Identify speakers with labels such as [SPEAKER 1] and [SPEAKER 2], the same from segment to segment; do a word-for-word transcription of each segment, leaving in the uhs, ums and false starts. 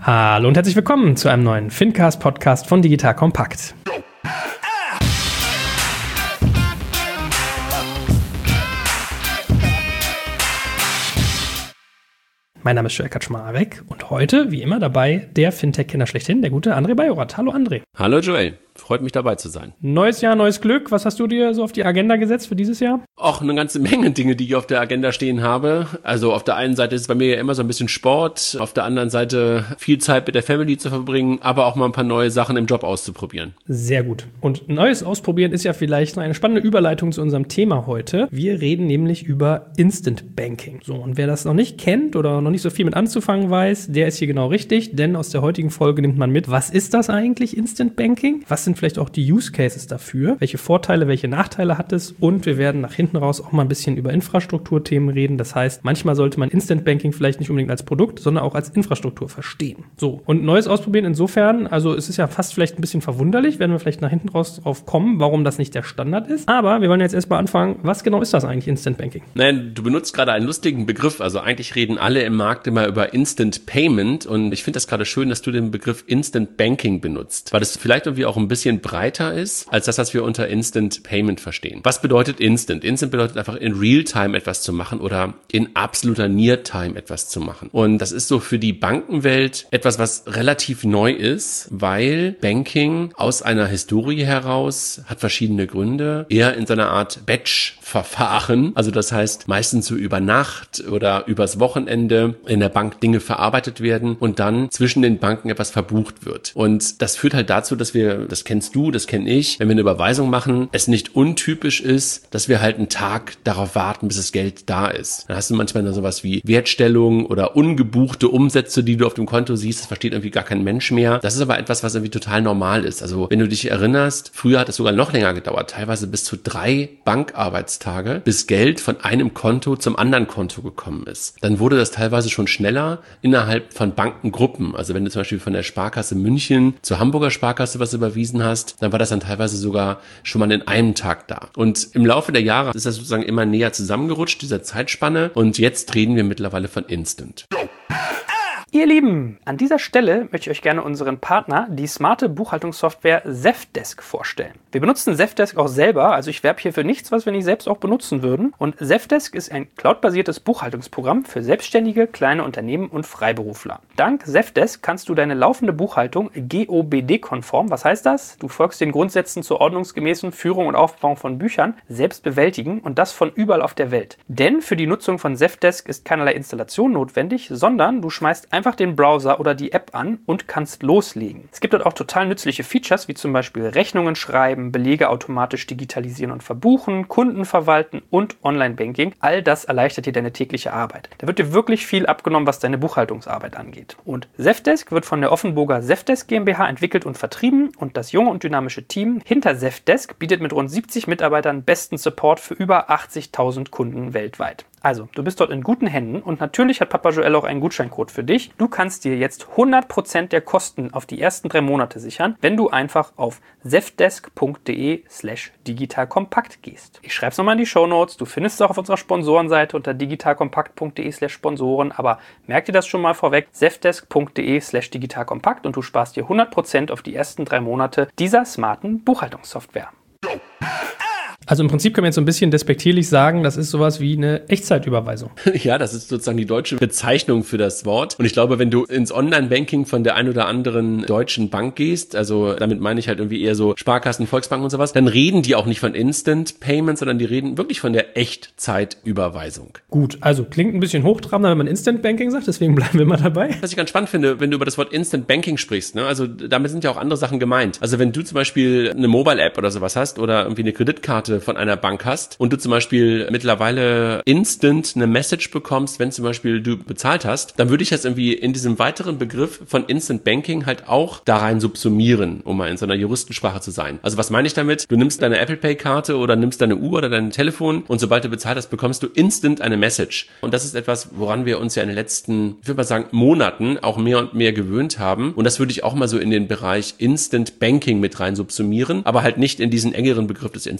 [SPEAKER 1] Hallo und herzlich willkommen zu einem neuen Fincast-Podcast von Digital Kompakt. Mein Name ist Joel Kaczmarek und heute, wie immer, dabei der Fintech-Kenner schlechthin, der gute André Bajorat. Hallo André.
[SPEAKER 2] Hallo Joel, freut mich dabei zu sein.
[SPEAKER 1] Neues Jahr, neues Glück. Was hast du dir so auf die Agenda gesetzt für dieses Jahr?
[SPEAKER 2] Auch eine ganze Menge Dinge, die ich auf der Agenda stehen habe. Also auf der einen Seite ist es bei mir ja immer so ein bisschen Sport, auf der anderen Seite viel Zeit mit der Family zu verbringen, aber auch mal ein paar neue Sachen im Job auszuprobieren.
[SPEAKER 1] Sehr gut. Und Neues ausprobieren ist ja vielleicht eine spannende Überleitung zu unserem Thema heute. Wir reden nämlich über Instant Banking. So, und wer das noch nicht kennt oder noch nicht so viel mit anzufangen weiß, der ist hier genau richtig, denn aus der heutigen Folge nimmt man mit, was ist das eigentlich, Instant Banking? Was sind vielleicht auch die Use Cases dafür? Welche Vorteile, welche Nachteile hat es? Und wir werden nach hinten raus auch mal ein bisschen über Infrastrukturthemen reden. Das heißt, manchmal sollte man Instant Banking vielleicht nicht unbedingt als Produkt, sondern auch als Infrastruktur verstehen. So, und Neues ausprobieren insofern, also es ist ja fast vielleicht ein bisschen verwunderlich, werden wir vielleicht nach hinten raus drauf kommen, warum das nicht der Standard ist. Aber wir wollen jetzt erstmal anfangen, was genau ist das eigentlich, Instant Banking?
[SPEAKER 2] Nein, du benutzt gerade einen lustigen Begriff. Also eigentlich reden alle im Markt immer über Instant Payment und ich finde das gerade schön, dass du den Begriff Instant Banking benutzt, weil das vielleicht irgendwie auch ein bisschen breiter ist, als das, was wir unter Instant Payment verstehen. Was bedeutet Instant? Instant bedeutet einfach in Realtime etwas zu machen oder in absoluter Near-Time etwas zu machen. Und das ist so für die Bankenwelt etwas, was relativ neu ist, weil Banking aus einer Historie heraus hat verschiedene Gründe, eher in so einer Art Batch-Verfahren, also das heißt meistens so über Nacht oder übers Wochenende in der Bank Dinge verarbeitet werden und dann zwischen den Banken etwas verbucht wird. Und das führt halt dazu, dass wir, das kennst du, das kenne ich, wenn wir eine Überweisung machen, es nicht untypisch ist, dass wir halt einen Tag darauf warten, bis das Geld da ist. Dann hast du manchmal noch sowas wie Wertstellung oder ungebuchte Umsätze, die du auf dem Konto siehst, das versteht irgendwie gar kein Mensch mehr. Das ist aber etwas, was irgendwie total normal ist. Also wenn du dich erinnerst, früher hat es sogar noch länger gedauert, teilweise bis zu drei Bankarbeitstage, bis Geld von einem Konto zum anderen Konto gekommen ist. Dann wurde das teilweise schon schneller innerhalb von Bankengruppen. Also wenn du zum Beispiel von der Sparkasse München zur Hamburger Sparkasse was überwiesen hast, dann war das dann teilweise sogar schon mal in einem Tag da. Und im Laufe der Jahre ist das sozusagen immer näher zusammengerutscht, dieser Zeitspanne. Und jetzt reden wir mittlerweile von Instant.
[SPEAKER 1] Ihr Lieben, an dieser Stelle möchte ich euch gerne unseren Partner, die smarte Buchhaltungssoftware Zendesk, vorstellen. Wir benutzen Zendesk auch selber, also ich werbe hier für nichts, was wir nicht selbst auch benutzen würden. Und Zendesk ist ein cloudbasiertes Buchhaltungsprogramm für selbstständige, kleine Unternehmen und Freiberufler. Dank Zendesk kannst du deine laufende Buchhaltung G O B D-konform, was heißt das? Du folgst den Grundsätzen zur ordnungsgemäßen Führung und Aufbewahrung von Büchern, selbst bewältigen und das von überall auf der Welt. Denn für die Nutzung von Zendesk ist keinerlei Installation notwendig, sondern du schmeißt einfach den Browser oder die App an und kannst loslegen. Es gibt dort auch total nützliche Features, wie zum Beispiel Rechnungen schreiben, Belege automatisch digitalisieren und verbuchen, Kunden verwalten und Online-Banking. All das erleichtert dir deine tägliche Arbeit. Da wird dir wirklich viel abgenommen, was deine Buchhaltungsarbeit angeht. Und Zendesk wird von der Offenburger Zendesk GmbH entwickelt und vertrieben und das junge und dynamische Team hinter Zendesk bietet mit rund siebzig Mitarbeitern besten Support für über achtzigtausend Kunden weltweit. Also, du bist dort in guten Händen und natürlich hat Papa Joel auch einen Gutscheincode für dich. Du kannst dir jetzt hundert Prozent der Kosten auf die ersten drei Monate sichern, wenn du einfach auf zendesk.de slash digitalkompakt gehst. Ich schreibe es nochmal in die Shownotes. Du findest es auch auf unserer Sponsorenseite unter digitalkompakt.de slash Sponsoren, aber merk dir das schon mal vorweg, zendesk.de slash digitalkompakt und du sparst dir hundert Prozent auf die ersten drei Monate dieser smarten Buchhaltungssoftware. Also im Prinzip können wir jetzt so ein bisschen despektierlich sagen, das ist sowas wie eine Echtzeitüberweisung.
[SPEAKER 2] Ja, das ist sozusagen die deutsche Bezeichnung für das Wort. Und ich glaube, wenn du ins Online-Banking von der ein oder anderen deutschen Bank gehst, also damit meine ich halt irgendwie eher so Sparkassen, Volksbanken und sowas, dann reden die auch nicht von Instant Payment, sondern die reden wirklich von der Echtzeitüberweisung.
[SPEAKER 1] Gut, also klingt ein bisschen hochtrabender, wenn man Instant Banking sagt, deswegen bleiben wir mal dabei.
[SPEAKER 2] Was ich ganz spannend finde, wenn du über das Wort Instant Banking sprichst, ne, also damit sind ja auch andere Sachen gemeint. Also wenn du zum Beispiel eine Mobile-App oder sowas hast oder irgendwie eine Kreditkarte von einer Bank hast und du zum Beispiel mittlerweile instant eine Message bekommst, wenn zum Beispiel du bezahlt hast, dann würde ich das irgendwie in diesem weiteren Begriff von Instant Banking halt auch da rein subsumieren, um mal in so einer Juristensprache zu sein. Also was meine ich damit? Du nimmst deine Apple Pay Karte oder nimmst deine Uhr oder dein Telefon und sobald du bezahlt hast, bekommst du instant eine Message. Und das ist etwas, woran wir uns ja in den letzten, ich würde mal sagen, Monaten auch mehr und mehr gewöhnt haben. Und das würde ich auch mal so in den Bereich Instant Banking mit rein subsumieren, aber halt nicht in diesen engeren Begriff des Instant Payment.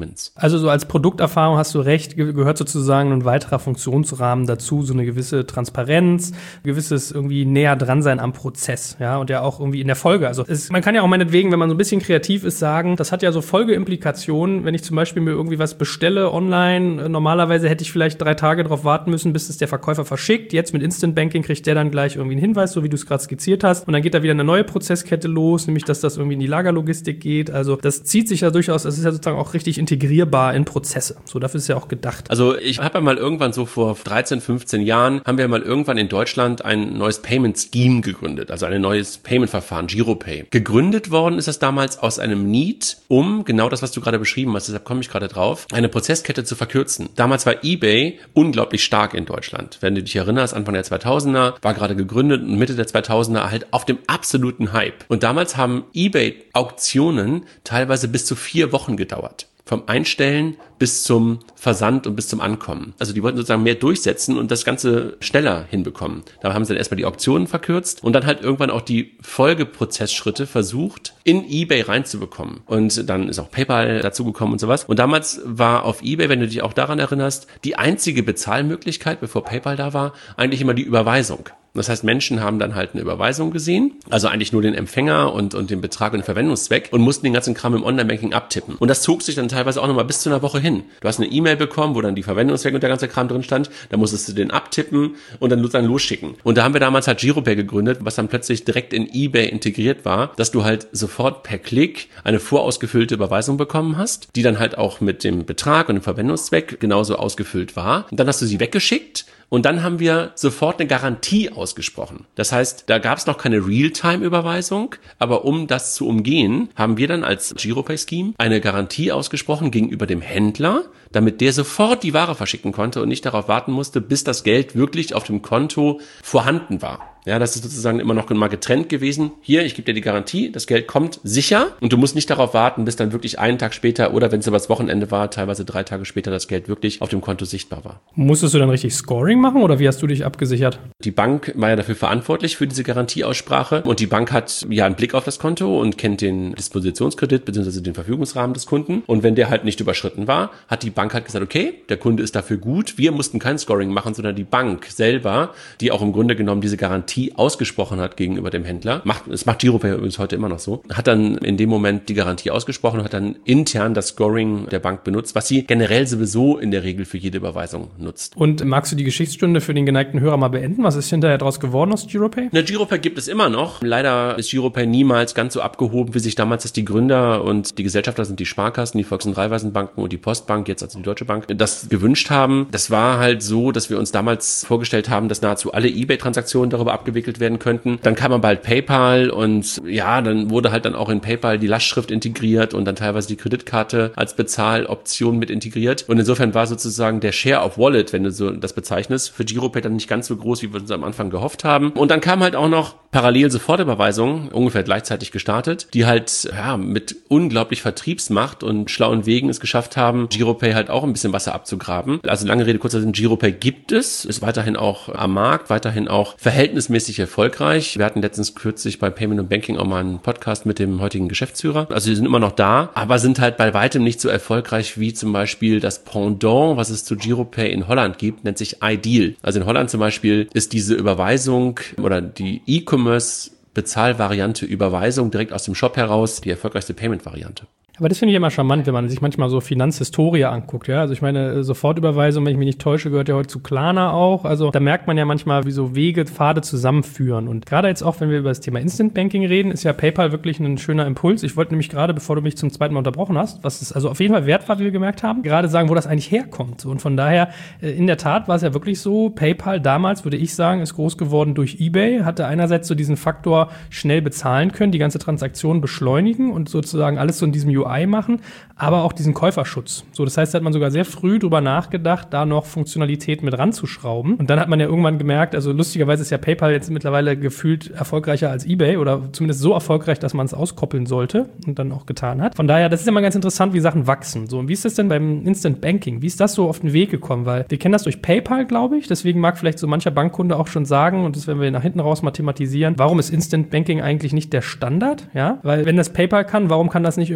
[SPEAKER 2] Payments.
[SPEAKER 1] Also so als Produkterfahrung hast du recht, ge- gehört sozusagen ein weiterer Funktionsrahmen dazu, so eine gewisse Transparenz, gewisses irgendwie näher dran sein am Prozess, ja, und ja auch irgendwie in der Folge. Also es, man kann ja auch meinetwegen, wenn man so ein bisschen kreativ ist, sagen, das hat ja so Folgeimplikationen, wenn ich zum Beispiel mir irgendwie was bestelle online, äh, normalerweise hätte ich vielleicht drei Tage drauf warten müssen, bis es der Verkäufer verschickt. Jetzt mit Instant Banking kriegt der dann gleich irgendwie einen Hinweis, so wie du es gerade skizziert hast, und dann geht da wieder eine neue Prozesskette los, nämlich dass das irgendwie in die Lagerlogistik geht. Also das zieht sich ja durchaus, das ist ja sozusagen auch richtig integrierbar in Prozesse. So, dafür ist ja auch gedacht.
[SPEAKER 2] Also ich habe ja mal irgendwann so vor dreizehn, fünfzehn Jahren, haben wir mal irgendwann in Deutschland ein neues Payment Scheme gegründet, also ein neues Payment-Verfahren, Giropay. Gegründet worden ist das damals aus einem Need, um genau das, was du gerade beschrieben hast, deshalb komme ich gerade drauf, eine Prozesskette zu verkürzen. Damals war eBay unglaublich stark in Deutschland. Wenn du dich erinnerst, Anfang der zweitausender, war gerade gegründet und Mitte der zweitausender halt auf dem absoluten Hype. Und damals haben eBay-Auktionen teilweise bis zu vier Wochen gedauert. Vom Einstellen bis zum Versand und bis zum Ankommen. Also die wollten sozusagen mehr durchsetzen und das Ganze schneller hinbekommen. Da haben sie dann erstmal die Auktionen verkürzt und dann halt irgendwann auch die Folgeprozessschritte versucht, in eBay reinzubekommen. Und dann ist auch PayPal dazugekommen und sowas. Und damals war auf eBay, wenn du dich auch daran erinnerst, die einzige Bezahlmöglichkeit, bevor PayPal da war, eigentlich immer die Überweisung. Das heißt, Menschen haben dann halt eine Überweisung gesehen, also eigentlich nur den Empfänger und, und den Betrag und den Verwendungszweck und mussten den ganzen Kram im Online-Banking abtippen. Und das zog sich dann teilweise auch nochmal bis zu einer Woche hin. Du hast eine E-Mail bekommen, wo dann die Verwendungszweck und der ganze Kram drin stand, da musstest du den abtippen und dann sozusagen losschicken. Und da haben wir damals halt Giropay gegründet, was dann plötzlich direkt in eBay integriert war, dass du halt sofort per Klick eine vorausgefüllte Überweisung bekommen hast, die dann halt auch mit dem Betrag und dem Verwendungszweck genauso ausgefüllt war. Und dann hast du sie weggeschickt. Und dann haben wir sofort eine Garantie ausgesprochen. Das heißt, da gab es noch keine Realtime-Überweisung, aber um das zu umgehen, haben wir dann als Giropay-Scheme eine Garantie ausgesprochen gegenüber dem Händler, damit der sofort die Ware verschicken konnte und nicht darauf warten musste, bis das Geld wirklich auf dem Konto vorhanden war. Ja, das ist sozusagen immer noch mal getrennt gewesen. Hier, ich gebe dir die Garantie, das Geld kommt sicher und du musst nicht darauf warten, bis dann wirklich einen Tag später oder wenn es übers Wochenende war, teilweise drei Tage später das Geld wirklich auf dem Konto sichtbar war.
[SPEAKER 1] Musstest du dann richtig Scoring machen oder wie hast du dich abgesichert?
[SPEAKER 2] Die Bank war ja dafür verantwortlich für diese Garantieaussprache und die Bank hat ja einen Blick auf das Konto und kennt den Dispositionskredit bzw. den Verfügungsrahmen des Kunden und wenn der halt nicht überschritten war, hat die Bank halt gesagt, okay, der Kunde ist dafür gut, wir mussten kein Scoring machen, sondern die Bank selber, die auch im Grunde genommen diese Garantie ausgesprochen hat gegenüber dem Händler. Macht, es macht Giropay übrigens heute immer noch so. Hat dann in dem Moment die Garantie ausgesprochen und hat dann intern das Scoring der Bank benutzt, was sie generell sowieso in der Regel für jede Überweisung nutzt.
[SPEAKER 1] Und magst du die Geschichtsstunde für den geneigten Hörer mal beenden? Was ist hinterher draus geworden aus Giropay?
[SPEAKER 2] Na, Giropay gibt es immer noch. Leider ist Giropay niemals ganz so abgehoben, wie sich damals das die Gründer und die Gesellschafter sind die Sparkassen, die Volks- und Raiffeisenbanken und die Postbank, jetzt also die Deutsche Bank, das gewünscht haben. Das war halt so, dass wir uns damals vorgestellt haben, dass nahezu alle eBay-Transaktionen darüber abgewickelt werden könnten. Dann kam aber bald PayPal und ja, dann wurde halt dann auch in PayPal die Lastschrift integriert und dann teilweise die Kreditkarte als Bezahloption mit integriert. Und insofern war sozusagen der Share of Wallet, wenn du so das bezeichnest, für Giropay dann nicht ganz so groß, wie wir uns am Anfang gehofft haben. Und dann kam halt auch noch parallel Sofortüberweisungen, ungefähr gleichzeitig gestartet, die halt ja mit unglaublich Vertriebsmacht und schlauen Wegen es geschafft haben, Giropay halt auch ein bisschen Wasser abzugraben. Also lange Rede, kurzer Sinn, Giropay gibt es, ist weiterhin auch am Markt, weiterhin auch verhältnismäßig erfolgreich. Wir hatten letztens kürzlich bei Payment und Banking auch mal einen Podcast mit dem heutigen Geschäftsführer. Also die sind immer noch da, aber sind halt bei weitem nicht so erfolgreich wie zum Beispiel das Pendant, was es zu Giropay in Holland gibt, nennt sich iDeal. Also in Holland zum Beispiel ist diese Überweisung oder die E-Commerce Bezahlvariante Überweisung direkt aus dem Shop heraus die erfolgreichste Payment-Variante.
[SPEAKER 1] Aber das finde ich immer charmant, wenn man sich manchmal so Finanzhistorie anguckt, ja. Also ich meine, Sofortüberweisung, wenn ich mich nicht täusche, gehört ja heute zu Klarna auch. Also da merkt man ja manchmal, wie so Wege, Pfade zusammenführen. Und gerade jetzt auch, wenn wir über das Thema Instant Banking reden, ist ja PayPal wirklich ein schöner Impuls. Ich wollte nämlich gerade, bevor du mich zum zweiten Mal unterbrochen hast, was es also auf jeden Fall wert war, wie wir gemerkt haben, gerade sagen, wo das eigentlich herkommt. Und von daher, in der Tat war es ja wirklich so, PayPal damals, würde ich sagen, ist groß geworden durch eBay, hatte einerseits so diesen Faktor schnell bezahlen können, die ganze Transaktion beschleunigen und sozusagen alles so in diesem U I machen, aber auch diesen Käuferschutz. So, das heißt, da hat man sogar sehr früh drüber nachgedacht, da noch Funktionalität mit ranzuschrauben. Und dann hat man ja irgendwann gemerkt, also lustigerweise ist ja PayPal jetzt mittlerweile gefühlt erfolgreicher als eBay oder zumindest so erfolgreich, dass man es auskoppeln sollte und dann auch getan hat. Von daher, das ist ja mal ganz interessant, wie Sachen wachsen. So, und wie ist das denn beim Instant Banking? Wie ist das so auf den Weg gekommen? Weil wir kennen das durch PayPal, glaube ich. Deswegen mag vielleicht so mancher Bankkunde auch schon sagen, und das werden wir nach hinten raus mal thematisieren, warum ist Instant Banking eigentlich nicht der Standard? Ja, weil wenn das PayPal kann, warum kann das nicht irgendwie auch die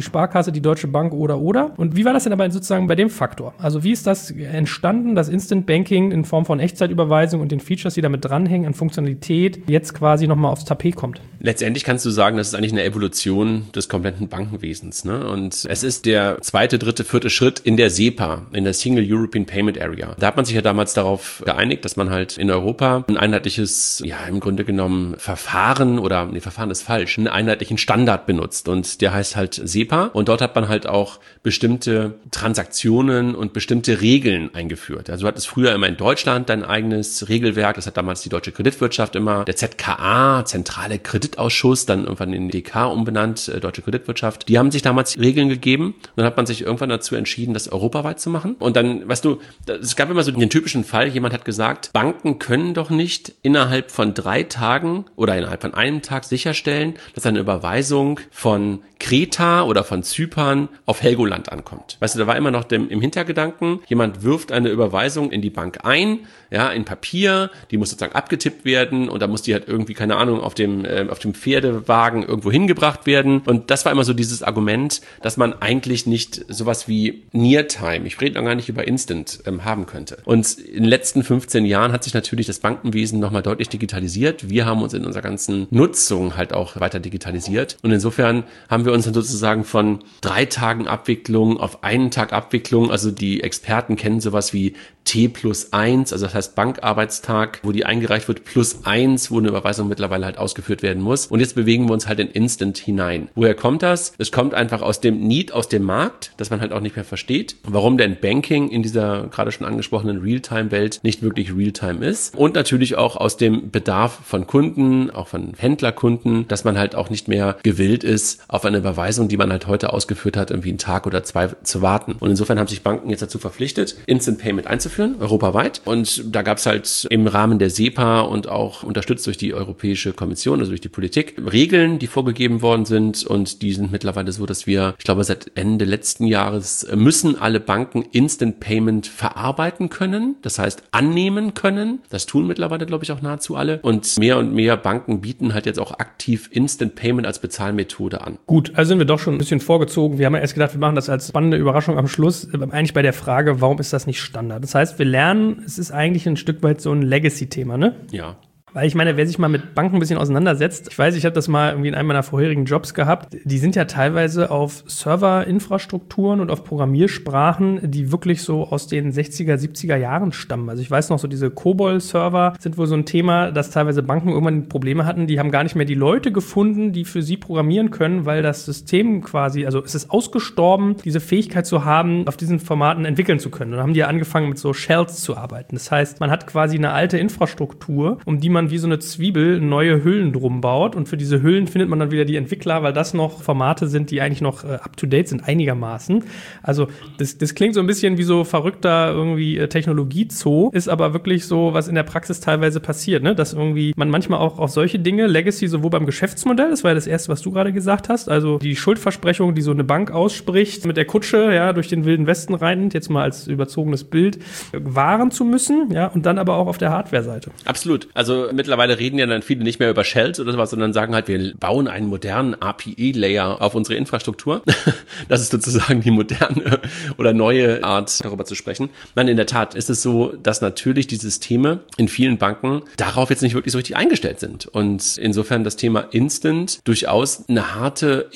[SPEAKER 1] Sparkasse, die Deutsche Bank oder oder. Und wie war das denn aber sozusagen bei dem Faktor? Also wie ist das entstanden, dass Instant Banking in Form von Echtzeitüberweisung und den Features, die damit dranhängen, an Funktionalität jetzt quasi nochmal aufs Tapet kommt?
[SPEAKER 2] Letztendlich kannst du sagen, das ist eigentlich eine Evolution des kompletten Bankenwesens. Ne? Und es ist der zweite, dritte, vierte Schritt in der SEPA, in der Single European Payment Area. Da hat man sich ja damals darauf geeinigt, dass man halt in Europa ein einheitliches, ja im Grunde genommen Verfahren oder, nee, Verfahren ist falsch, einen einheitlichen Standard benutzt. Und der heißt halt SEPA. Und dort hat man halt auch bestimmte Transaktionen und bestimmte Regeln eingeführt. Also du hattest früher immer in Deutschland dein eigenes Regelwerk. Das hat damals die deutsche Kreditwirtschaft immer, der Z K A, Zentrale Kreditausschuss, dann irgendwann in D K umbenannt, äh, deutsche Kreditwirtschaft. Die haben sich damals Regeln gegeben. Und dann hat man sich irgendwann dazu entschieden, das europaweit zu machen. Und dann, weißt du, es gab immer so den typischen Fall, jemand hat gesagt, Banken können doch nicht innerhalb von drei Tagen oder innerhalb von einem Tag sicherstellen, dass eine Überweisung von Kreta oder von Zypern auf Helgoland ankommt. Weißt du, da war immer noch dem, im Hintergedanken, jemand wirft eine Überweisung in die Bank ein, ja, in Papier, die muss sozusagen abgetippt werden und da muss die halt irgendwie, keine Ahnung, auf dem, äh, auf dem Pferdewagen irgendwo hingebracht werden. Und das war immer so dieses Argument, dass man eigentlich nicht sowas wie Near-Time, ich rede noch gar nicht über Instant, ähm, haben könnte. Und in den letzten fünfzehn Jahren hat sich natürlich das Bankenwesen nochmal deutlich digitalisiert. Wir haben uns in unserer ganzen Nutzung halt auch weiter digitalisiert. Und insofern haben wir uns dann sozusagen von drei Tagen Abwicklung auf einen Tag Abwicklung, also die Experten kennen sowas wie T plus eins, also das heißt Bankarbeitstag, wo die eingereicht wird, plus eins, wo eine Überweisung mittlerweile halt ausgeführt werden muss. Und jetzt bewegen wir uns halt in Instant hinein. Woher kommt das? Es kommt einfach aus dem Need, aus dem Markt, dass man halt auch nicht mehr versteht, warum denn Banking in dieser gerade schon angesprochenen Realtime-Welt nicht wirklich Realtime ist. Und natürlich auch aus dem Bedarf von Kunden, auch von Händlerkunden, dass man halt auch nicht mehr gewillt ist, auf eine Überweisung, die man halt heute ausgeführt hat, irgendwie einen Tag oder zwei zu warten. Und insofern haben sich Banken jetzt dazu verpflichtet, Instant Payment einzuführen, europaweit. Und da gab es halt im Rahmen der SEPA und auch unterstützt durch die Europäische Kommission, also durch die Politik, Regeln, die vorgegeben worden sind. Und die sind mittlerweile so, dass wir, ich glaube, seit Ende letzten Jahres müssen alle Banken Instant Payment verarbeiten können. Das heißt, annehmen können. Das tun mittlerweile, glaube ich, auch nahezu alle. Und mehr und mehr Banken bieten halt jetzt auch aktiv Instant Payment als Bezahlmethode an.
[SPEAKER 1] Gut, also sind wir doch schon ein bisschen vorgezogen. Wir haben ja erst gedacht, wir machen das als spannende Überraschung am Schluss. Eigentlich bei der Frage, warum ist das nicht Standard? Das heißt, wir lernen, es ist eigentlich ein Stück weit so ein Legacy-Thema, ne?
[SPEAKER 2] Ja.
[SPEAKER 1] Weil ich meine, wer sich mal mit Banken ein bisschen auseinandersetzt, ich weiß, ich habe das mal irgendwie in einem meiner vorherigen Jobs gehabt, die sind ja teilweise auf Serverinfrastrukturen und auf Programmiersprachen, die wirklich so aus den sechziger, siebziger Jahren stammen. Also ich weiß noch, so diese COBOL-Server sind wohl so ein Thema, dass teilweise Banken irgendwann Probleme hatten, die haben gar nicht mehr die Leute gefunden, die für sie programmieren können, weil das System quasi, also es ist ausgestorben, diese Fähigkeit zu haben, auf diesen Formaten entwickeln zu können. Und dann haben die ja angefangen mit so Shells zu arbeiten. Das heißt, man hat quasi eine alte Infrastruktur, um die man wie so eine Zwiebel neue Hüllen drum baut und für diese Hüllen findet man dann wieder die Entwickler, weil das noch Formate sind, die eigentlich noch äh, up-to-date sind, einigermaßen. Also das, das klingt so ein bisschen wie so verrückter irgendwie äh, Technologie-Zoo, ist aber wirklich so, was in der Praxis teilweise passiert, ne? Dass irgendwie man manchmal auch auf solche Dinge, Legacy sowohl beim Geschäftsmodell, das war ja das Erste, was du gerade gesagt hast, also die Schuldversprechung, die so eine Bank ausspricht, mit der Kutsche, ja, durch den Wilden Westen rein, jetzt mal als überzogenes Bild, wahren zu müssen, ja, und dann aber auch auf der Hardware-Seite.
[SPEAKER 2] Absolut. Also mittlerweile reden ja dann viele nicht mehr über Shells oder sowas, sondern sagen halt, wir bauen einen modernen A P I-Layer auf unsere Infrastruktur. Das ist sozusagen die moderne oder neue Art, darüber zu sprechen. Nein, in der Tat ist es so, dass natürlich die Systeme in vielen Banken darauf jetzt nicht wirklich so richtig eingestellt sind. Und insofern das Thema Instant durchaus eine harte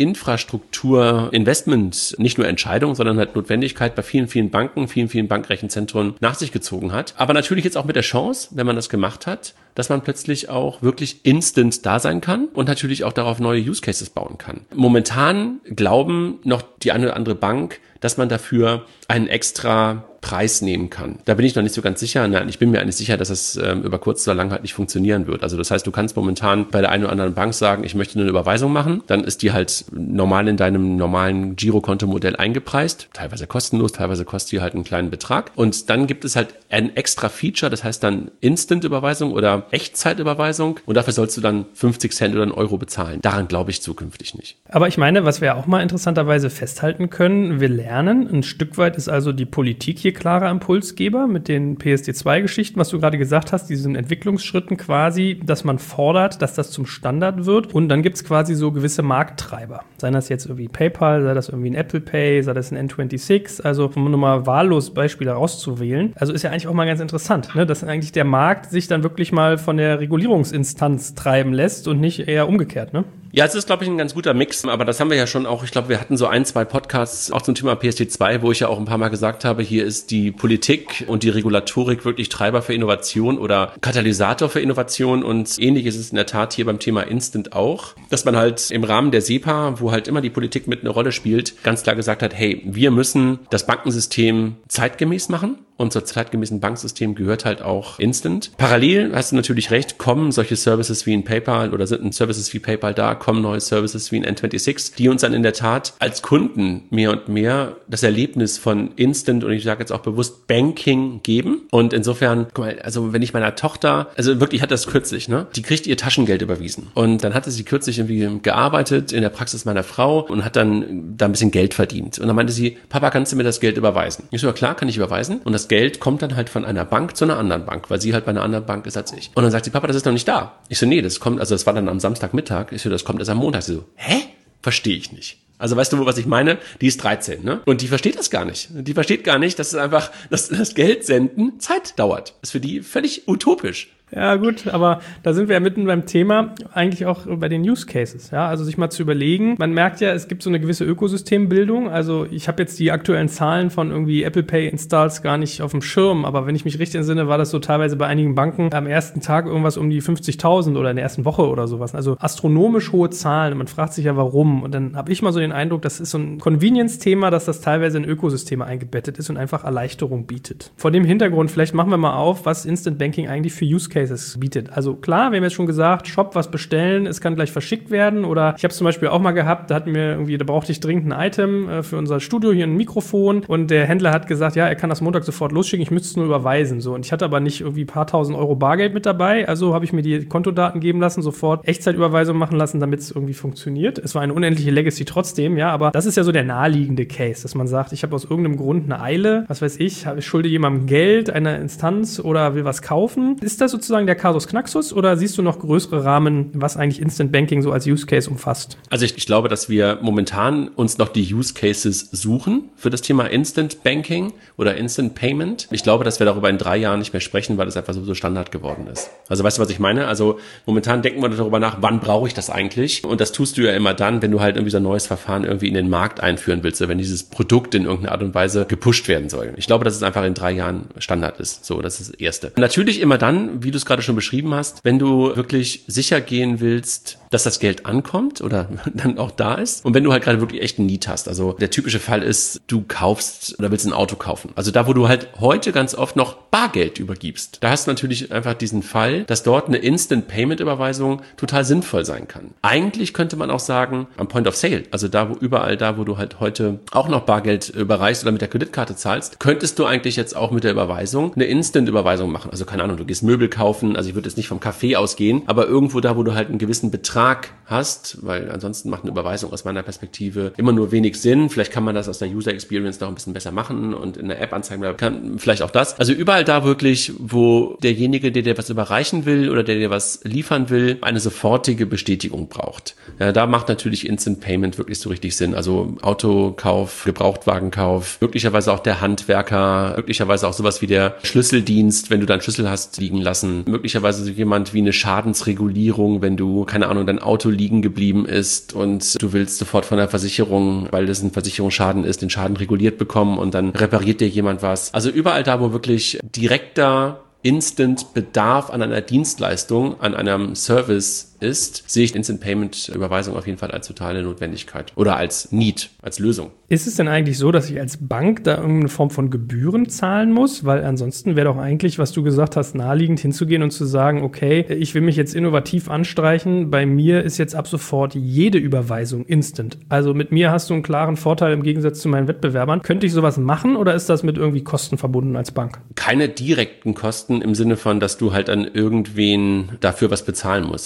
[SPEAKER 2] Infrastruktur-Investment, nicht nur Entscheidung, sondern halt Notwendigkeit bei vielen, vielen Banken, vielen, vielen Bankrechenzentren nach sich gezogen hat. Aber natürlich jetzt auch mit der Chance, wenn man das gemacht hat, dass man plötzlich auch wirklich instant da sein kann und natürlich auch darauf neue Use Cases bauen kann. Momentan glauben noch die eine oder andere Bank, dass man dafür einen extra Preis nehmen kann. Da bin ich noch nicht so ganz sicher. Nein, ich bin mir eigentlich sicher, dass es ähm, über kurz oder lang halt nicht funktionieren wird. Also das heißt, du kannst momentan bei der einen oder anderen Bank sagen, ich möchte eine Überweisung machen. Dann ist die halt normal in deinem normalen Girokonto-Modell eingepreist. Teilweise kostenlos, teilweise kostet die halt einen kleinen Betrag. Und dann gibt es halt ein extra Feature, das heißt dann Instant-Überweisung oder Echtzeitüberweisung. Und dafür sollst du dann fünfzig Cent oder einen Euro bezahlen. Daran glaube ich zukünftig nicht.
[SPEAKER 1] Aber ich meine, was wir auch mal interessanterweise festhalten können, wir lernen lernen. Ein Stück weit ist also die Politik hier klarer Impulsgeber mit den P S D zwei Geschichten, was du gerade gesagt hast, diesen Entwicklungsschritten quasi, dass man fordert, dass das zum Standard wird. Und dann gibt es quasi so gewisse Markttreiber. Sei das jetzt irgendwie PayPal, sei das irgendwie ein Apple Pay, sei das ein N sechsundzwanzig, also um nur mal wahllos Beispiele rauszuwählen. Also ist ja eigentlich auch mal ganz interessant, ne? Dass eigentlich der Markt sich dann wirklich mal von der Regulierungsinstanz treiben lässt und nicht eher umgekehrt, ne?
[SPEAKER 2] Ja, es ist, glaube ich, ein ganz guter Mix, aber das haben wir ja schon auch, ich glaube, wir hatten so ein, zwei Podcasts auch zum Thema P S D zwei, wo ich ja auch ein paar Mal gesagt habe, hier ist die Politik und die Regulatorik wirklich Treiber für Innovation oder Katalysator für Innovation, und ähnliches ist in der Tat hier beim Thema Instant auch, dass man halt im Rahmen der SEPA, wo halt immer die Politik mit eine Rolle spielt, ganz klar gesagt hat, hey, wir müssen das Bankensystem zeitgemäß machen. Und zur zeitgemäßen Banksystem gehört halt auch Instant. Parallel, hast du natürlich recht, kommen solche Services wie ein PayPal oder sind Services wie PayPal da, kommen neue Services wie ein N sechsundzwanzig, die uns dann in der Tat als Kunden mehr und mehr das Erlebnis von Instant, und ich sage jetzt auch bewusst Banking, geben. Und insofern, guck mal, also wenn ich meiner Tochter, also wirklich, ich hatte das kürzlich, ne, die kriegt ihr Taschengeld überwiesen. Und dann hatte sie kürzlich irgendwie gearbeitet in der Praxis meiner Frau und hat dann da ein bisschen Geld verdient. Und dann meinte sie, Papa, kannst du mir das Geld überweisen? Ich so, ja klar, kann ich überweisen. Und das Geld kommt dann halt von einer Bank zu einer anderen Bank, weil sie halt bei einer anderen Bank ist als ich. Und dann sagt sie, Papa, das ist noch nicht da. Ich so, nee, das kommt, also das war dann am Samstagmittag. Ich so, das kommt erst am Montag. Sie so, hä? Verstehe ich nicht. Also weißt du, was ich meine? Die ist dreizehn, ne? Und die versteht das gar nicht. Die versteht gar nicht, dass es einfach, dass das Geld senden Zeit dauert. Das ist für die völlig utopisch.
[SPEAKER 1] Ja gut, aber da sind wir ja mitten beim Thema, eigentlich auch bei den Use Cases. Ja, also sich mal zu überlegen, man merkt ja, es gibt so eine gewisse Ökosystembildung. Also ich habe jetzt die aktuellen Zahlen von irgendwie Apple Pay Installs gar nicht auf dem Schirm, aber wenn ich mich richtig entsinne, war das so teilweise bei einigen Banken am ersten Tag irgendwas um die fünfzigtausend oder in der ersten Woche oder sowas. Also astronomisch hohe Zahlen, und man fragt sich ja, warum. Und dann habe ich mal so den Eindruck, das ist so ein Convenience-Thema, dass das teilweise in Ökosysteme eingebettet ist und einfach Erleichterung bietet. Vor dem Hintergrund, vielleicht machen wir mal auf, was Instant Banking eigentlich für Use Cases bietet. Also klar, wir haben jetzt schon gesagt, Shop, was bestellen, es kann gleich verschickt werden, oder ich habe es zum Beispiel auch mal gehabt, da hatten wir irgendwie, da brauchte ich dringend ein Item äh, für unser Studio, hier ein Mikrofon, und der Händler hat gesagt, ja, er kann das Montag sofort losschicken, ich müsste es nur überweisen, so, und ich hatte aber nicht irgendwie ein paar tausend Euro Bargeld mit dabei, also habe ich mir die Kontodaten geben lassen, sofort Echtzeitüberweisung machen lassen, damit es irgendwie funktioniert. Es war eine unendliche Legacy trotzdem, ja, aber das ist ja so der naheliegende Case, dass man sagt, ich habe aus irgendeinem Grund eine Eile, was weiß ich, ich schulde jemandem Geld, einer Instanz, oder will was kaufen. Ist das sozusagen der Kasus Knaxus, oder siehst du noch größere Rahmen, was eigentlich Instant Banking so als Use Case umfasst?
[SPEAKER 2] Also ich, ich glaube, dass wir momentan uns noch die Use Cases suchen für das Thema Instant Banking oder Instant Payment. Ich glaube, dass wir darüber in drei Jahren nicht mehr sprechen, weil das einfach so Standard geworden ist. Also weißt du, was ich meine? Also momentan denken wir darüber nach, wann brauche ich das eigentlich? Und das tust du ja immer dann, wenn du halt irgendwie so ein neues Verfahren irgendwie in den Markt einführen willst, oder wenn dieses Produkt in irgendeiner Art und Weise gepusht werden soll. Ich glaube, dass es einfach in drei Jahren Standard ist. So, das ist das Erste. Natürlich immer dann, wie du es gerade schon beschrieben hast, wenn du wirklich sicher gehen willst, dass das Geld ankommt oder dann auch da ist, und wenn du halt gerade wirklich echt einen Need hast. Also der typische Fall ist, du kaufst oder willst ein Auto kaufen. Also da, wo du halt heute ganz oft noch Bargeld übergibst, da hast du natürlich einfach diesen Fall, dass dort eine Instant-Payment-Überweisung total sinnvoll sein kann. Eigentlich könnte man auch sagen, am Point of Sale, also da, wo überall da, wo du halt heute auch noch Bargeld überreichst oder mit der Kreditkarte zahlst, könntest du eigentlich jetzt auch mit der Überweisung eine Instant-Überweisung machen. Also keine Ahnung, du gehst Möbel kaufen, also ich würde jetzt nicht vom Café ausgehen, aber irgendwo da, wo du halt einen gewissen Betrag hast, weil ansonsten macht eine Überweisung aus meiner Perspektive immer nur wenig Sinn. Vielleicht kann man das aus der User Experience noch ein bisschen besser machen und in der App anzeigen, kann vielleicht auch das. Also überall da wirklich, wo derjenige, der dir was überreichen will oder der dir was liefern will, eine sofortige Bestätigung braucht. Ja, da macht natürlich Instant Payment wirklich so richtig Sinn. Also Autokauf, Gebrauchtwagenkauf, möglicherweise auch der Handwerker, möglicherweise auch sowas wie der Schlüsseldienst, wenn du deinen Schlüssel hast liegen lassen, möglicherweise so jemand wie eine Schadensregulierung, wenn du, keine Ahnung, dein Auto liegen geblieben ist und du willst sofort von der Versicherung, weil das ein Versicherungsschaden ist, den Schaden reguliert bekommen, und dann repariert dir jemand was. Also überall da, wo wirklich direkter Instant Bedarf an einer Dienstleistung, an einem Service ist, sehe ich Instant Payment Überweisung auf jeden Fall als totale Notwendigkeit oder als Need, als Lösung.
[SPEAKER 1] Ist es denn eigentlich so, dass ich als Bank da irgendeine Form von Gebühren zahlen muss? Weil ansonsten wäre doch eigentlich, was du gesagt hast, naheliegend hinzugehen und zu sagen, okay, ich will mich jetzt innovativ anstreichen, bei mir ist jetzt ab sofort jede Überweisung instant. Also mit mir hast du einen klaren Vorteil im Gegensatz zu meinen Wettbewerbern. Könnte ich sowas machen, oder ist das mit irgendwie Kosten verbunden als Bank?
[SPEAKER 2] Keine direkten Kosten im Sinne von, dass du halt an irgendwen dafür was bezahlen musst. Also wenn du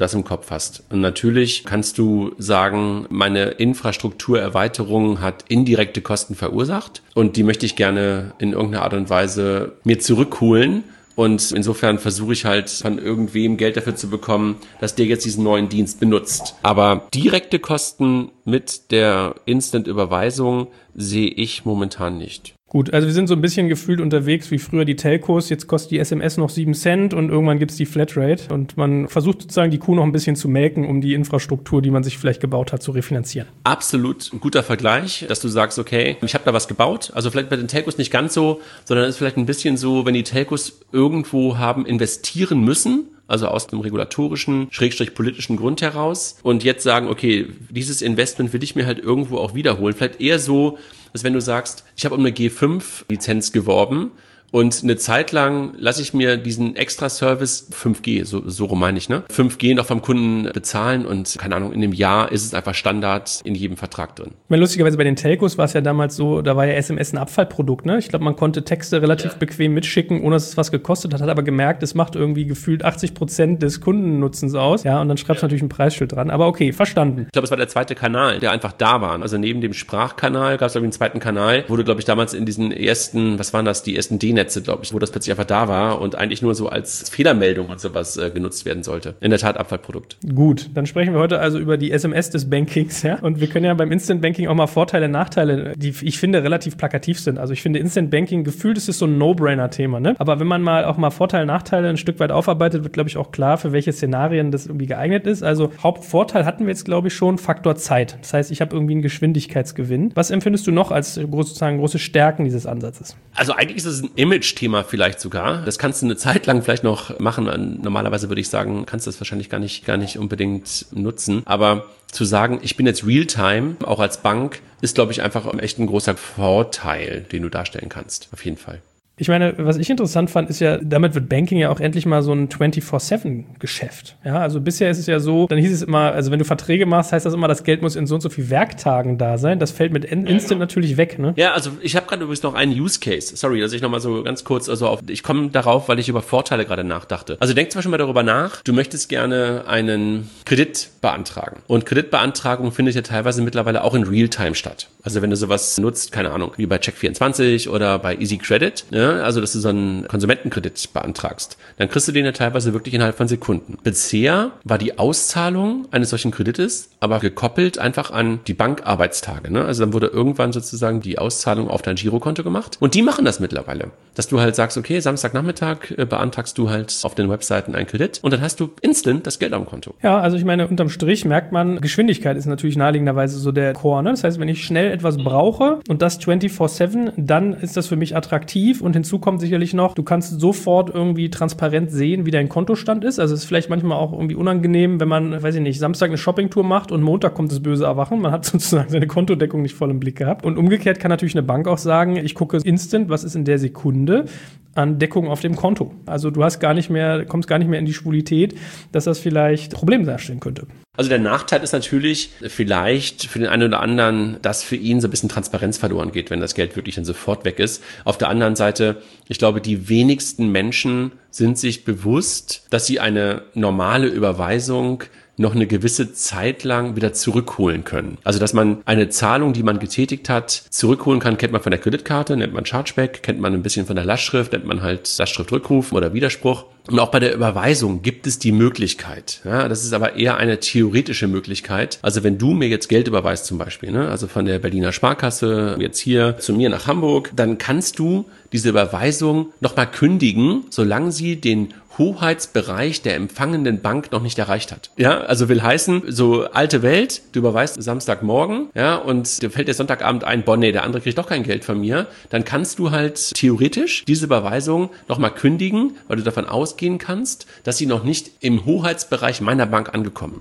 [SPEAKER 2] das im Kopf hast. Und natürlich kannst du sagen, meine Infrastrukturerweiterung hat indirekte Kosten verursacht und die möchte ich gerne in irgendeiner Art und Weise mir zurückholen. Und insofern versuche ich halt von irgendwem Geld dafür zu bekommen, dass der jetzt diesen neuen Dienst benutzt. Aber direkte Kosten mit der Instant-Überweisung sehe ich momentan nicht.
[SPEAKER 1] Gut, also wir sind so ein bisschen gefühlt unterwegs wie früher die Telcos. Jetzt kostet die S M S noch sieben Cent und irgendwann gibt's die Flatrate. Und man versucht sozusagen die Kuh noch ein bisschen zu melken, um die Infrastruktur, die man sich vielleicht gebaut hat, zu refinanzieren.
[SPEAKER 2] Absolut ein guter Vergleich, dass du sagst, okay, ich habe da was gebaut. Also vielleicht bei den Telcos nicht ganz so, sondern es ist vielleicht ein bisschen so, wenn die Telcos irgendwo haben investieren müssen, also aus dem regulatorischen, schrägstrich politischen Grund heraus und jetzt sagen, okay, dieses Investment will ich mir halt irgendwo auch wiederholen. Vielleicht eher so, als wenn du sagst, ich habe um eine G fünf Lizenz geworben und eine Zeit lang lasse ich mir diesen Extra-Service fünf G, so, so rum meine ich, ne? fünf G noch vom Kunden bezahlen und, keine Ahnung, in einem Jahr ist es einfach Standard in jedem Vertrag drin.
[SPEAKER 1] Ich meine, lustigerweise bei den Telcos war es ja damals so, da war ja S M S ein Abfallprodukt, ne? Ich glaube, man konnte Texte relativ ja. bequem mitschicken, ohne dass es was gekostet hat, hat aber gemerkt, es macht irgendwie gefühlt achtzig Prozent des Kundennutzens aus, ja, und dann schreibst du ja. natürlich ein Preisschild dran, aber okay, verstanden.
[SPEAKER 2] Ich glaube, es war der zweite Kanal, der einfach da war. Also neben dem Sprachkanal gab es, glaube ich, einen zweiten Kanal, wo du, glaube ich, damals in diesen ersten, was waren das, die ersten D-Netze, glaube ich, wo das plötzlich einfach da war und eigentlich nur so als Fehlermeldung und sowas äh, genutzt werden sollte. In der Tat Abfallprodukt.
[SPEAKER 1] Gut, dann sprechen wir heute also über die S M S des Bankings, ja. Und wir können ja beim Instant Banking auch mal Vorteile, Nachteile, die ich finde relativ plakativ sind. Also ich finde Instant Banking, gefühlt ist es so ein No-Brainer-Thema, ne? Aber wenn man mal auch mal Vorteile, Nachteile ein Stück weit aufarbeitet, wird, glaube ich, auch klar, für welche Szenarien das irgendwie geeignet ist. Also Hauptvorteil hatten wir jetzt, glaube ich, schon Faktor Zeit. Das heißt, ich habe irgendwie einen Geschwindigkeitsgewinn. Was empfindest du noch als sozusagen große Stärken dieses Ansatzes?
[SPEAKER 2] Also eigentlich ist es ein Image-Thema vielleicht sogar. Das kannst du eine Zeit lang vielleicht noch machen. Normalerweise würde ich sagen, kannst du das wahrscheinlich gar nicht, gar nicht unbedingt nutzen. Aber zu sagen, ich bin jetzt Realtime, auch als Bank, ist, glaube ich, einfach echt ein großer Vorteil, den du darstellen kannst. Auf jeden Fall.
[SPEAKER 1] Ich meine, was ich interessant fand, ist ja, damit wird Banking ja auch endlich mal so ein vierundzwanzig sieben Geschäft. Ja, also bisher ist es ja so, dann hieß es immer, also wenn du Verträge machst, heißt das immer, das Geld muss in so und so viel Werktagen da sein. Das fällt mit Instant natürlich weg, ne?
[SPEAKER 2] Ja, also ich habe gerade übrigens noch einen Use Case. Sorry, dass ich nochmal so ganz kurz, also auf, ich komme darauf, weil ich über Vorteile gerade nachdachte. Also denk zum Beispiel mal darüber nach, du möchtest gerne einen Kredit beantragen. Und Kreditbeantragung findet ja teilweise mittlerweile auch in Realtime statt. Also wenn du sowas nutzt, keine Ahnung, wie bei Check vierundzwanzig oder bei Easy Credit, ne? Also dass du so einen Konsumentenkredit beantragst, dann kriegst du den ja teilweise wirklich innerhalb von Sekunden. Bisher war die Auszahlung eines solchen Kredites aber gekoppelt einfach an die Bankarbeitstage. Ne? Also dann wurde irgendwann sozusagen die Auszahlung auf dein Girokonto gemacht und die machen das mittlerweile. Dass du halt sagst, okay, Samstagnachmittag äh, beantragst du halt auf den Webseiten einen Kredit und dann hast du instant das Geld am Konto.
[SPEAKER 1] Ja, also ich meine, unterm Strich merkt man, Geschwindigkeit ist natürlich naheliegenderweise so der Core. Ne? Das heißt, wenn ich schnell etwas brauche und das vierundzwanzig sieben, dann ist das für mich attraktiv und hinzu kommt sicherlich noch, du kannst sofort irgendwie transparent sehen, wie dein Kontostand ist. Also es ist vielleicht manchmal auch irgendwie unangenehm, wenn man, weiß ich nicht, Samstag eine Shoppingtour macht und Montag kommt das böse Erwachen. Man hat sozusagen seine Kontodeckung nicht voll im Blick gehabt. Und umgekehrt kann natürlich eine Bank auch sagen, ich gucke instant, was ist in der Sekunde an Deckung auf dem Konto. Also du hast gar nicht mehr, kommst gar nicht mehr in die Schwulität, dass das vielleicht Probleme darstellen könnte.
[SPEAKER 2] Also der Nachteil ist natürlich vielleicht für den einen oder anderen, dass für ihn so ein bisschen Transparenz verloren geht, wenn das Geld wirklich dann sofort weg ist. Auf der anderen Seite, ich glaube, die wenigsten Menschen sind sich bewusst, dass sie eine normale Überweisung noch eine gewisse Zeit lang wieder zurückholen können. Also, dass man eine Zahlung, die man getätigt hat, zurückholen kann, kennt man von der Kreditkarte, nennt man Chargeback, kennt man ein bisschen von der Lastschrift, nennt man halt Lastschriftrückruf oder Widerspruch. Und auch bei der Überweisung gibt es die Möglichkeit. Ja, das ist aber eher eine theoretische Möglichkeit. Also, wenn du mir jetzt Geld überweist zum Beispiel, ne, also von der Berliner Sparkasse jetzt hier zu mir nach Hamburg, dann kannst du diese Überweisung nochmal kündigen, solange sie den Hoheitsbereich der empfangenden Bank noch nicht erreicht hat. Ja, also will heißen, so alte Welt, du überweist Samstagmorgen, ja, und dir fällt der Sonntagabend ein, boah, nee, der andere kriegt doch kein Geld von mir, dann kannst du halt theoretisch diese Überweisung nochmal kündigen, weil du davon ausgehen kannst, dass sie noch nicht im Hoheitsbereich meiner Bank angekommen ist.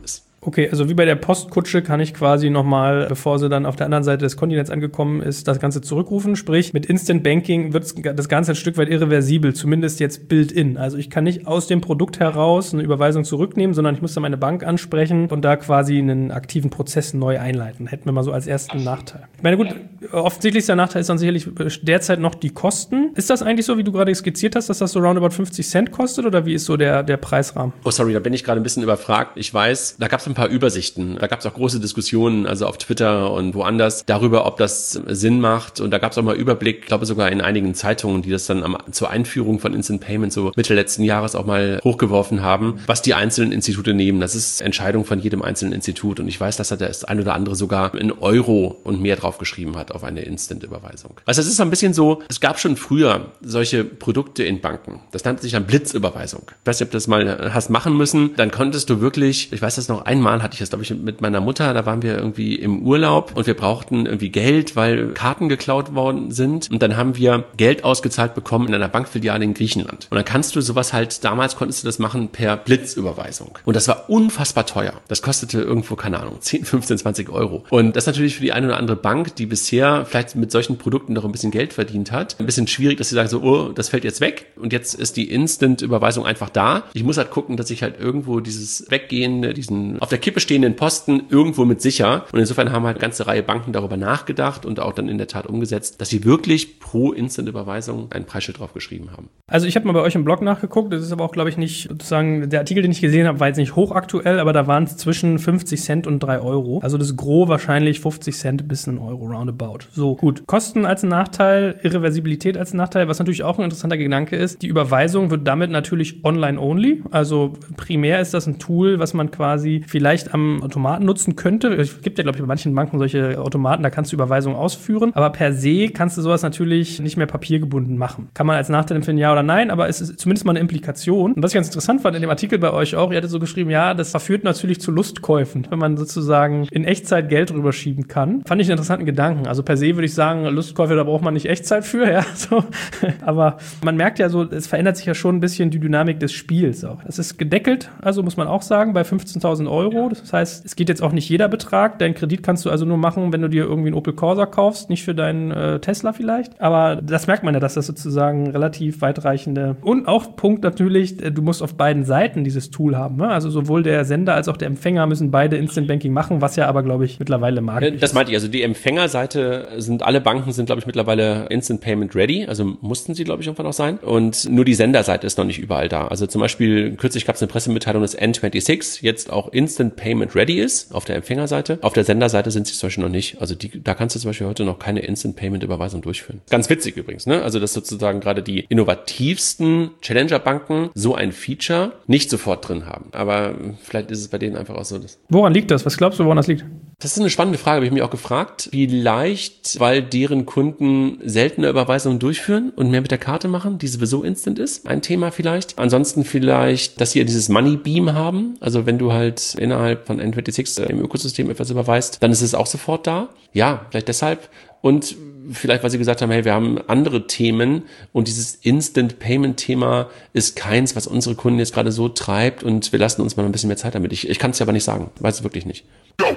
[SPEAKER 1] Okay, also wie bei der Postkutsche kann ich quasi nochmal, bevor sie dann auf der anderen Seite des Kontinents angekommen ist, das Ganze zurückrufen. Sprich, mit Instant Banking wird das Ganze ein Stück weit irreversibel, zumindest jetzt built-in. Also ich kann nicht aus dem Produkt heraus eine Überweisung zurücknehmen, sondern ich muss dann meine Bank ansprechen und da quasi einen aktiven Prozess neu einleiten. Hätten wir mal so als ersten Nachteil. Ich meine, gut, offensichtlichster Nachteil ist dann sicherlich derzeit noch die Kosten. Ist das eigentlich so, wie du gerade skizziert hast, dass das so roundabout fünfzig Cent kostet oder wie ist so der, der Preisrahmen?
[SPEAKER 2] Oh, sorry, da bin ich gerade ein bisschen überfragt. Ich weiß, da gab es ein paar Übersichten. Da gab es auch große Diskussionen, also auf Twitter und woanders, darüber, ob das Sinn macht. Und da gab es auch mal Überblick, ich glaube sogar in einigen Zeitungen, die das dann am, zur Einführung von Instant Payment so Mitte letzten Jahres auch mal hochgeworfen haben, was die einzelnen Institute nehmen. Das ist Entscheidung von jedem einzelnen Institut. Und ich weiß, dass da das ein oder andere sogar in Euro und mehr draufgeschrieben hat auf eine Instant-Überweisung. Also es ist ein bisschen so, es gab schon früher solche Produkte in Banken. Das nannte sich dann Blitzüberweisung. Ich weiß nicht, ob du das mal hast machen müssen. Dann konntest du wirklich, ich weiß das noch, einmal hatte ich das, glaube ich, mit meiner Mutter, da waren wir irgendwie im Urlaub und wir brauchten irgendwie Geld, weil Karten geklaut worden sind. Und dann haben wir Geld ausgezahlt bekommen in einer Bankfiliale in Griechenland. Und dann kannst du sowas halt, damals konntest du das machen per Blitzüberweisung. Und das war unfassbar teuer. Das kostete irgendwo, keine Ahnung, zehn, fünfzehn, zwanzig Euro. Und das ist natürlich für die eine oder andere Bank, die bisher vielleicht mit solchen Produkten noch ein bisschen Geld verdient hat, ein bisschen schwierig, dass sie sagen so, oh, das fällt jetzt weg und jetzt ist die Instant-Überweisung einfach da. Ich muss halt gucken, dass ich halt irgendwo dieses Weggehende, diesen auf der Kippe stehenden Posten irgendwo mit sicher. Und insofern haben halt eine ganze Reihe Banken darüber nachgedacht und auch dann in der Tat umgesetzt, dass sie wirklich pro Instant-Überweisung ein Preisschild drauf geschrieben haben.
[SPEAKER 1] Also ich habe mal bei euch im Blog nachgeguckt, das ist aber auch, glaube ich, nicht sozusagen, der Artikel, den ich gesehen habe, war jetzt nicht hochaktuell, aber da waren es zwischen fünfzig Cent und drei Euro. Also das Gros wahrscheinlich fünfzig Cent bis ein Euro roundabout. So, gut. Kosten als ein Nachteil, Irreversibilität als ein Nachteil, was natürlich auch ein interessanter Gedanke ist. Die Überweisung wird damit natürlich online-only. Also primär ist das ein Tool, was man quasi vielleicht am Automaten nutzen könnte. Es gibt ja, glaube ich, bei manchen Banken solche Automaten, da kannst du Überweisungen ausführen. Aber per se kannst du sowas natürlich nicht mehr papiergebunden machen. Kann man als Nachteil empfinden, ja oder nein, aber es ist zumindest mal eine Implikation. Und was ich ganz interessant fand in dem Artikel bei euch auch, ihr hattet so geschrieben, ja, das verführt natürlich zu Lustkäufen, wenn man sozusagen in Echtzeit Geld rüberschieben kann. Fand ich einen interessanten Gedanken. Also per se würde ich sagen, Lustkäufe, da braucht man nicht Echtzeit für, ja, so. Aber man merkt ja so, es verändert sich ja schon ein bisschen die Dynamik des Spiels auch. Das ist gedeckelt, also muss man auch sagen, bei fünfzehntausend Euro. Das heißt, es geht jetzt auch nicht jeder Betrag. Deinen Kredit kannst du also nur machen, wenn du dir irgendwie einen Opel Corsa kaufst, nicht für deinen äh, Tesla vielleicht. Aber das merkt man ja, dass das sozusagen relativ weitreichende und auch Punkt natürlich, du musst auf beiden Seiten dieses Tool haben. Ne? Also sowohl der Sender als auch der Empfänger müssen beide Instant Banking machen, was ja aber, glaube ich, mittlerweile marktüblich ist.
[SPEAKER 2] Das meinte ich. Also die Empfängerseite sind, alle Banken sind, glaube ich, mittlerweile Instant Payment ready. Also mussten sie, glaube ich, irgendwann auch sein. Und nur die Senderseite ist noch nicht überall da. Also zum Beispiel, kürzlich gab es eine Pressemitteilung, dass N sechsundzwanzig jetzt auch Instant Payment ready ist auf der Empfängerseite. Auf der Senderseite sind sie zum Beispiel noch nicht. Also die, da kannst du zum Beispiel heute noch keine Instant Payment Überweisung durchführen. Ganz witzig übrigens, ne? Also dass sozusagen gerade die innovativsten Challenger-Banken so ein Feature nicht sofort drin haben. Aber vielleicht ist es bei denen einfach auch so. Dass
[SPEAKER 1] woran liegt das? Was glaubst du, woran das liegt?
[SPEAKER 2] Das ist eine spannende Frage, habe ich mich auch gefragt. Vielleicht, weil deren Kunden seltener Überweisungen durchführen und mehr mit der Karte machen, die sowieso instant ist. Ein Thema vielleicht. Ansonsten vielleicht, dass sie ja dieses Money Beam haben. Also wenn du halt innerhalb von N sechsundzwanzig im Ökosystem etwas überweist, dann ist es auch sofort da. Ja, vielleicht deshalb. Und vielleicht, weil sie gesagt haben, hey, wir haben andere Themen und dieses Instant-Payment-Thema ist keins, was unsere Kunden jetzt gerade so treibt und wir lassen uns mal ein bisschen mehr Zeit damit. Ich, ich kann es dir aber nicht sagen. Weiß es wirklich nicht.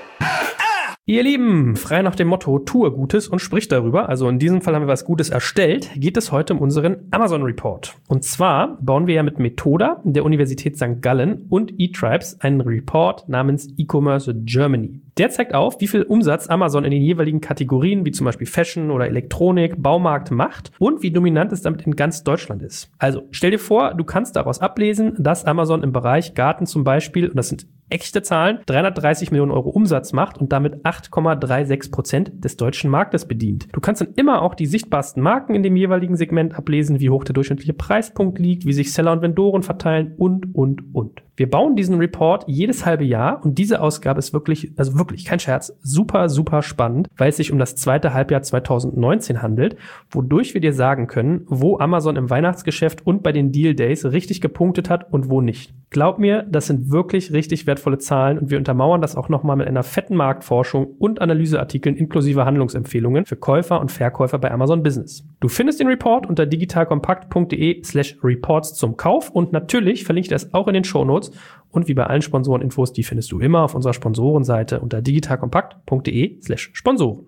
[SPEAKER 1] Ihr Lieben, frei nach dem Motto, tue Gutes und sprich darüber, also in diesem Fall haben wir was Gutes erstellt, geht es heute um unseren Amazon Report. Und zwar bauen wir ja mit Methoda, der Universität Sankt Gallen und eTribes einen Report namens E-Commerce Germany. Der zeigt auf, wie viel Umsatz Amazon in den jeweiligen Kategorien, wie zum Beispiel Fashion oder Elektronik, Baumarkt macht und wie dominant es damit in ganz Deutschland ist. Also stell dir vor, du kannst daraus ablesen, dass Amazon im Bereich Garten zum Beispiel, und das sind echte Zahlen, dreihundertdreißig Millionen Euro Umsatz macht und damit acht Komma sechsunddreißig Prozent des deutschen Marktes bedient. Du kannst dann immer auch die sichtbarsten Marken in dem jeweiligen Segment ablesen, wie hoch der durchschnittliche Preispunkt liegt, wie sich Seller und Vendoren verteilen und, und, und. Wir bauen diesen Report jedes halbe Jahr und diese Ausgabe ist wirklich, also wirklich kein Scherz, super, super spannend, weil es sich um das zweite Halbjahr zwanzig neunzehn handelt, wodurch wir dir sagen können, wo Amazon im Weihnachtsgeschäft und bei den Deal Days richtig gepunktet hat und wo nicht. Glaub mir, das sind wirklich richtig wertvolle Zahlen und wir untermauern das auch nochmal mit einer fetten Marktforschung und Analyseartikeln inklusive Handlungsempfehlungen für Käufer und Verkäufer bei Amazon Business. Du findest den Report unter digitalkompakt.de slash reports zum Kauf und natürlich verlinke ich das auch in den Shownotes, Shownotes. Und wie bei allen Sponsoreninfos, die findest du immer auf unserer Sponsorenseite unter digitalkompakt.de slash Sponsoren.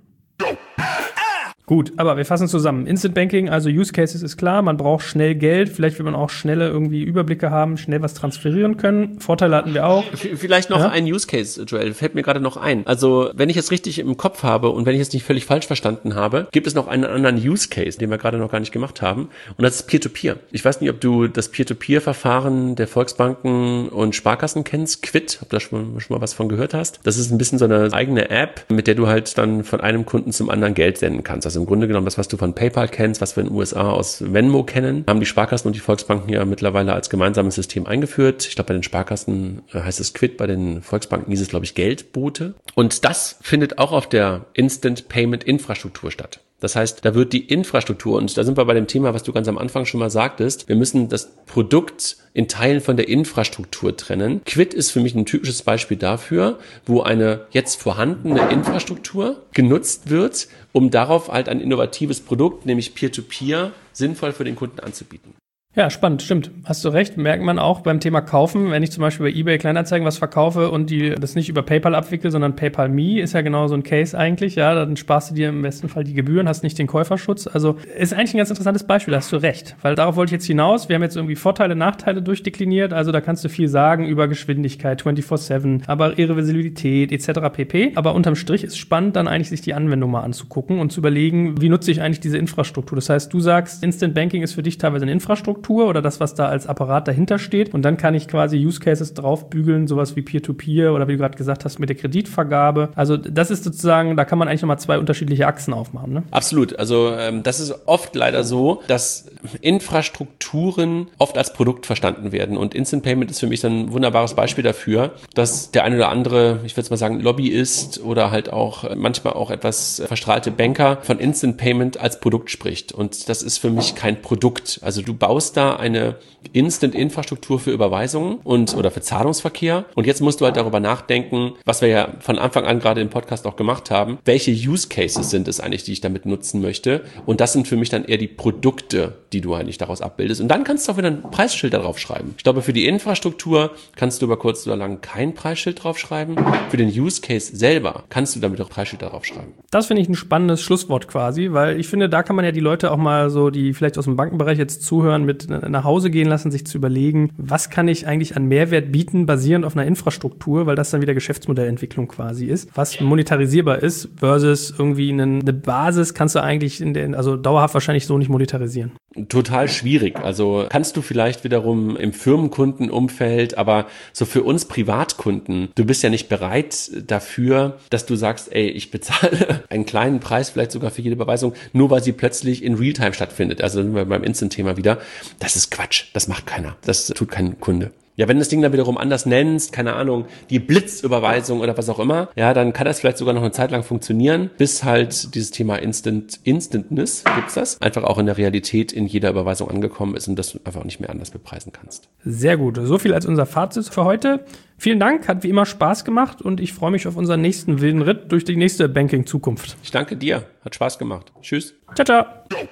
[SPEAKER 1] Gut, aber wir fassen zusammen. Instant Banking, also Use Cases ist klar, man braucht schnell Geld, vielleicht will man auch schnelle irgendwie Überblicke haben, schnell was transferieren können. Vorteile hatten wir auch.
[SPEAKER 2] Vielleicht noch ja? ein Use Case, Joel, fällt mir gerade noch ein. Also, wenn ich es richtig im Kopf habe und wenn ich es nicht völlig falsch verstanden habe, gibt es noch einen anderen Use Case, den wir gerade noch gar nicht gemacht haben. Und das ist Peer-to-Peer. Ich weiß nicht, ob du das Peer-to-Peer-Verfahren der Volksbanken und Sparkassen kennst, Quid, ob du da schon mal, schon mal was von gehört hast. Das ist ein bisschen so eine eigene App, mit der du halt dann von einem Kunden zum anderen Geld senden kannst. Also im Grunde genommen das, was du von PayPal kennst, was wir in den U S A aus Venmo kennen, haben die Sparkassen und die Volksbanken ja mittlerweile als gemeinsames System eingeführt. Ich glaube, bei den Sparkassen heißt es Quid, bei den Volksbanken hieß es, glaube ich, Geldbote. Und das findet auch auf der Instant Payment Infrastruktur statt. Das heißt, da wird die Infrastruktur, und da sind wir bei dem Thema, was du ganz am Anfang schon mal sagtest, wir müssen das Produkt in Teilen von der Infrastruktur trennen. Quid ist für mich ein typisches Beispiel dafür, wo eine jetzt vorhandene Infrastruktur genutzt wird, um darauf halt ein innovatives Produkt, nämlich Peer-to-Peer, sinnvoll für den Kunden anzubieten.
[SPEAKER 1] Ja, spannend, stimmt. Hast du recht, merkt man auch beim Thema Kaufen. Wenn ich zum Beispiel bei eBay Kleinanzeigen was verkaufe und die das nicht über PayPal abwickle, sondern PayPal Me, ist ja genau so ein Case eigentlich. Ja, dann sparst du dir im besten Fall die Gebühren, hast nicht den Käuferschutz. Also ist eigentlich ein ganz interessantes Beispiel, da hast du recht. Weil darauf wollte ich jetzt hinaus. Wir haben jetzt irgendwie Vorteile, Nachteile durchdekliniert. Also da kannst du viel sagen über Geschwindigkeit, vierundzwanzig sieben, aber Irreversibilität et cetera pp. Aber unterm Strich ist spannend, dann eigentlich sich die Anwendung mal anzugucken und zu überlegen, wie nutze ich eigentlich diese Infrastruktur. Das heißt, du sagst, Instant Banking ist für dich teilweise eine Infrastruktur oder das, was da als Apparat dahinter steht. Und dann kann ich quasi Use Cases draufbügeln, sowas wie Peer-to-Peer oder wie du gerade gesagt hast, mit der Kreditvergabe. Also das ist sozusagen, da kann man eigentlich nochmal zwei unterschiedliche Achsen aufmachen. Ne?
[SPEAKER 2] Absolut. Also ähm, das ist oft leider so, dass Infrastrukturen oft als Produkt verstanden werden. Und Instant Payment ist für mich ein wunderbares Beispiel dafür, dass der eine oder andere, ich würde es mal sagen, Lobbyist oder halt auch manchmal auch etwas verstrahlte Banker von Instant Payment als Produkt spricht. Und das ist für mich kein Produkt. Also du baust da eine Instant-Infrastruktur für Überweisungen und oder für Zahlungsverkehr. Und jetzt musst du halt darüber nachdenken, was wir ja von Anfang an gerade im Podcast auch gemacht haben, welche Use Cases sind es eigentlich, die ich damit nutzen möchte. Und das sind für mich dann eher die Produkte, die du eigentlich daraus abbildest. Und dann kannst du auch wieder ein Preisschild darauf schreiben. Ich glaube, für die Infrastruktur kannst du über kurz oder lang kein Preisschild draufschreiben. Für den Use Case selber kannst du damit auch Preisschild darauf schreiben.
[SPEAKER 1] Das finde ich ein spannendes Schlusswort quasi, weil ich finde, da kann man ja die Leute auch mal so, die vielleicht aus dem Bankenbereich jetzt zuhören, mit nach Hause gehen lassen, sich zu überlegen, was kann ich eigentlich an Mehrwert bieten, basierend auf einer Infrastruktur, weil das dann wieder Geschäftsmodellentwicklung quasi ist, was monetarisierbar ist versus irgendwie eine, eine Basis kannst du eigentlich in den, also dauerhaft wahrscheinlich so nicht monetarisieren.
[SPEAKER 2] Total schwierig. Also kannst du vielleicht wiederum im Firmenkundenumfeld, aber so für uns Privatkunden, du bist ja nicht bereit dafür, dass du sagst, ey, ich bezahle einen kleinen Preis, vielleicht sogar für jede Überweisung, nur weil sie plötzlich in Realtime stattfindet. Also sind wir beim Instant-Thema wieder. Das ist Quatsch. Das macht keiner. Das tut kein Kunde. Ja, wenn du das Ding dann wiederum anders nennst, keine Ahnung, die Blitzüberweisung oder was auch immer, ja, dann kann das vielleicht sogar noch eine Zeit lang funktionieren, bis halt dieses Thema Instant, Instantness, gibt's das, einfach auch in der Realität in jeder Überweisung angekommen ist und das du einfach auch nicht mehr anders bepreisen kannst.
[SPEAKER 1] Sehr gut. So viel als unser Fazit für heute. Vielen Dank, hat wie immer Spaß gemacht und ich freue mich auf unseren nächsten wilden Ritt durch die nächste Banking-Zukunft.
[SPEAKER 2] Ich danke dir, hat Spaß gemacht. Tschüss.
[SPEAKER 1] Ciao, ciao.